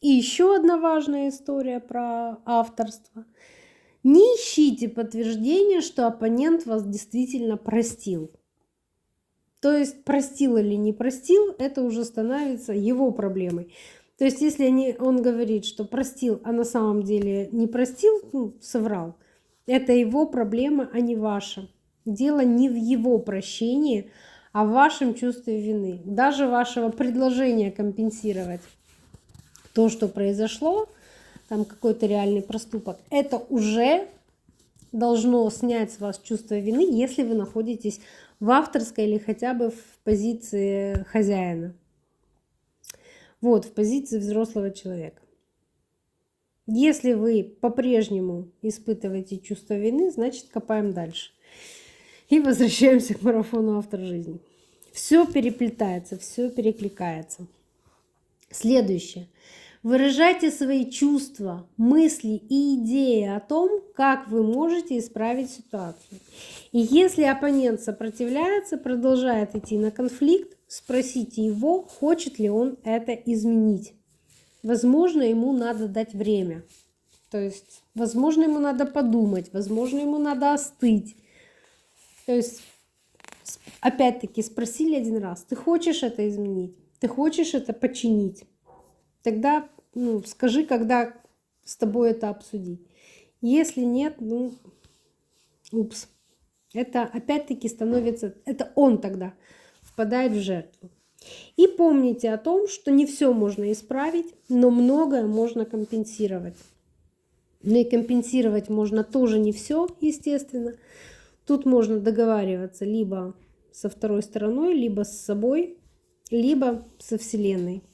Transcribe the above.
И еще одна важная история про авторство. Не ищите подтверждения, что оппонент вас действительно простил. То есть простил или не простил, это уже становится его проблемой. То есть если он говорит, что простил, а на самом деле не простил, ну, соврал, это его проблема, а не ваша. Дело не в его прощении, а в вашем чувстве вины. Даже вашего предложения компенсировать то, что произошло, там какой-то реальный проступок, это уже должно снять с вас чувство вины, если вы находитесь в авторской или хотя бы в позиции хозяина. Вот, в позиции взрослого человека. Если вы по-прежнему испытываете чувство вины, значит, копаем дальше. И возвращаемся к марафону «Автор жизни». Все переплетается, все перекликается. Следующее. Выражайте свои чувства, мысли и идеи о том, как вы можете исправить ситуацию. И если оппонент сопротивляется, продолжает идти на конфликт, спросите его, хочет ли он это изменить. Возможно, ему надо дать время. То есть, возможно, ему надо подумать, возможно, ему надо остыть. То есть, опять-таки, спросили один раз, ты хочешь это изменить? Ты хочешь это починить? Тогда скажи, когда с тобой это обсудить. Если нет, упс. Это опять-таки становится, это он тогда впадает в жертву. И помните о том, что не все можно исправить, но многое можно компенсировать. Но и компенсировать можно тоже не все, естественно. Тут можно договариваться либо со второй стороной, либо с собой, либо со Вселенной.